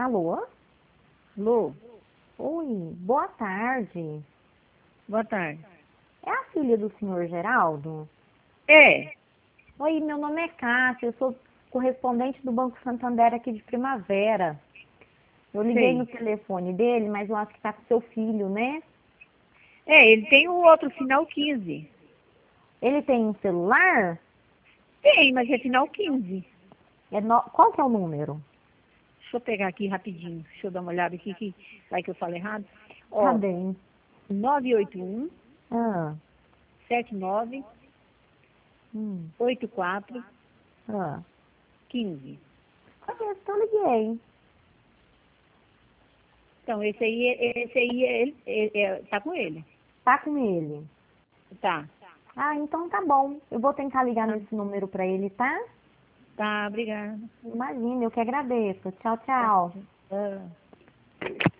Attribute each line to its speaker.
Speaker 1: Alô?
Speaker 2: Alô,
Speaker 1: Oi, boa tarde.
Speaker 2: boa tarde.
Speaker 1: É a filha do senhor Geraldo?
Speaker 2: É,
Speaker 1: Oi, meu nome é Cássia, eu sou correspondente do Banco Santander aqui de Primavera. Eu liguei no
Speaker 2: sei.
Speaker 1: telefone dele, mas eu acho que tá com seu filho, né?
Speaker 2: É, ele tem o outro final 15.
Speaker 1: Ele tem um celular?
Speaker 2: Tem, mas é final 15.
Speaker 1: Qual que é o número?
Speaker 2: Deixa eu pegar aqui rapidinho. Deixa eu dar uma olhada aqui, que vai que eu falo errado.
Speaker 1: Tá
Speaker 2: Ó,
Speaker 1: bem.
Speaker 2: 981
Speaker 1: Ah,
Speaker 2: 79
Speaker 1: hum,
Speaker 2: 84
Speaker 1: ah.
Speaker 2: 15.
Speaker 1: Conheço, que eu liguei.
Speaker 2: Então, esse aí tá com ele.
Speaker 1: Tá com ele.
Speaker 2: Tá.
Speaker 1: Ah, então tá bom. Eu vou tentar ligar
Speaker 2: Tá,
Speaker 1: nesse número pra ele, tá?
Speaker 2: tá, obrigada.
Speaker 1: Imagina, eu que agradeço. Tchau,
Speaker 2: Tá.
Speaker 1: tchau.
Speaker 2: Ah.